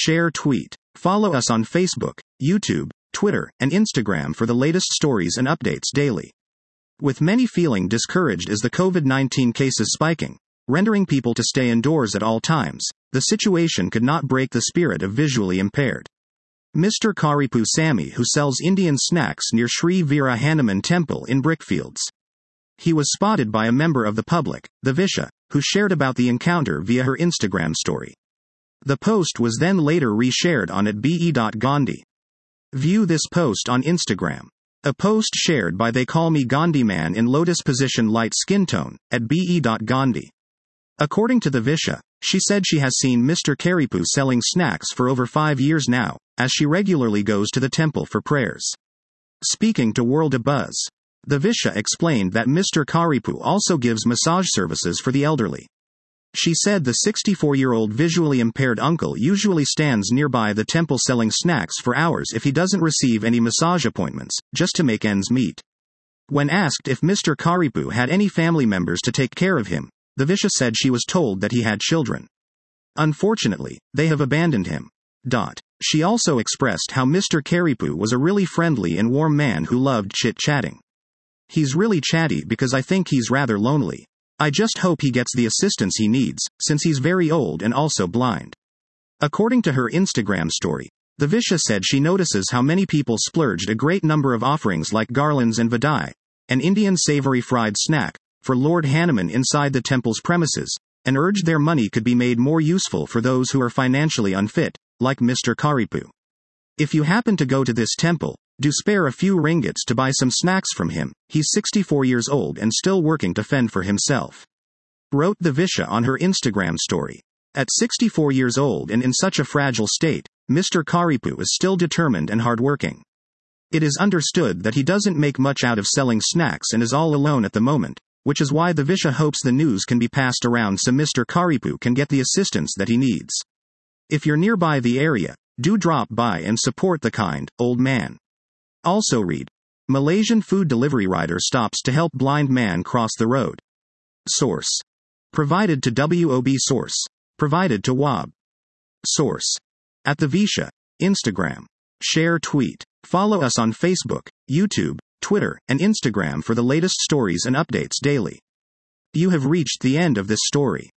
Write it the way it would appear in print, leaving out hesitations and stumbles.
share, tweet. Follow us on Facebook, YouTube, Twitter, and Instagram for the latest stories and updates daily. With many feeling discouraged as the COVID-19 cases spiking, rendering people to stay indoors at all times, the situation could not break the spirit of visually impaired. Mr. Karipu Sami, who sells Indian snacks near Sri Veera Hanuman Temple in Brickfields. He was spotted by a member of the public, the Visha, who shared about the encounter via her Instagram story. The post was then later reshared on @be.gandhi. View this post on Instagram. A post shared by They Call Me Gandhi Man in lotus position light skin tone, @be.gandhi. According to the Visha, she said she has seen Mr. Karipu selling snacks for over 5 years now, as she regularly goes to the temple for prayers. Speaking to World of Buzz, the Visha explained that Mr. Karipu also gives massage services for the elderly. She said the 64-year-old visually impaired uncle usually stands nearby the temple selling snacks for hours if he doesn't receive any massage appointments, just to make ends meet. When asked if Mr. Karipu had any family members to take care of him, the Visha said she was told that he had children. Unfortunately, they have abandoned him. She also expressed how Mr. Karipu was a really friendly and warm man who loved chit-chatting. He's really chatty because I think he's rather lonely. I just hope he gets the assistance he needs, since he's very old and also blind. According to her Instagram story, the Visha said she notices how many people splurged a great number of offerings like garlands and vadai, an Indian savory fried snack, for Lord Hanuman inside the temple's premises, and urged their money could be made more useful for those who are financially unfit, like Mr. Karipu. If you happen to go to this temple, do spare a few ringgits to buy some snacks from him. He's 64 years old and still working to fend for himself. Wrote the Visha on her Instagram story. At 64 years old and in such a fragile state, Mr. Karipu is still determined and hardworking. It is understood that he doesn't make much out of selling snacks and is all alone at the moment, which is why the Visha hopes the news can be passed around so Mr. Karipu can get the assistance that he needs. If you're nearby the area, do drop by and support the kind, old man. Also read. Malaysian food delivery rider stops to help blind man cross the road. Source. Provided to WOB. Source. Provided to WOB. Source. At the Visha. Instagram. Share, tweet. Follow us on Facebook, YouTube, Twitter, and Instagram for the latest stories and updates daily. You have reached the end of this story.